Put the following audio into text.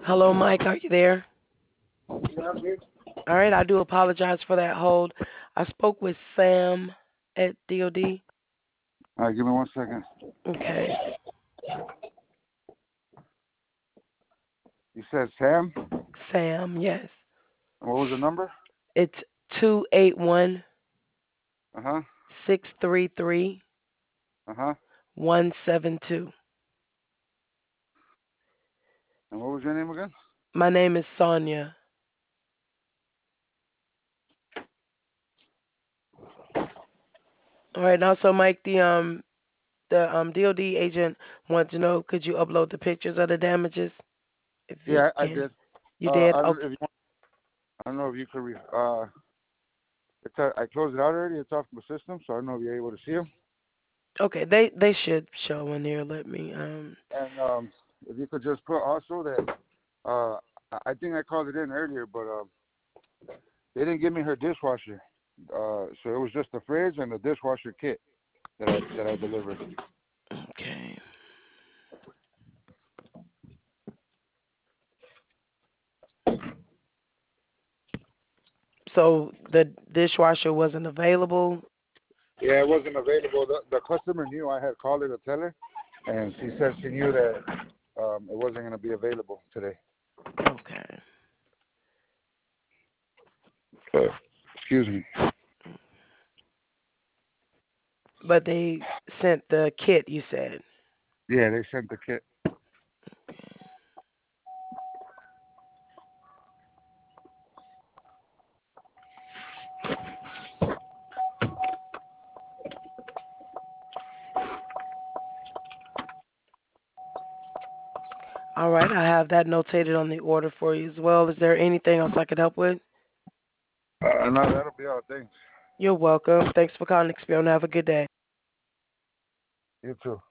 Hello, Mike. Are you there? Yeah, I'm here. All right. I do apologize for that hold. I spoke with Sam at DOD. All right, give me 1 second. Okay. You said Sam? Sam, yes. What was the number? It's 281 Uh-huh. 633 Uh-huh. 172. And what was your name again? My name is Sonia. All right. And also, Mike, the DOD agent wants to know, could you upload the pictures of the damages if you Yeah, I can? did. You did? I don't Okay. if you want, I don't know if you could I closed it out already. It's off my system, so I don't know if you're able to see them. Okay. They should show in there. Let me And if you could just put also that I think I called it in earlier, but they didn't give me her dishwasher. So it was just the fridge and the dishwasher kit that I delivered. Okay. So the dishwasher wasn't available. Yeah, it wasn't available. The customer knew I had called her to tell her, and she said she knew that it wasn't going to be available today. Okay. Excuse me. But they sent the kit, you said. Yeah, they sent the kit. All right, I have that notated on the order for you as well. Is there anything else I could help with? No, that'll be all. Thanks. You're welcome. Thanks for calling Expion. Have a good day. You too.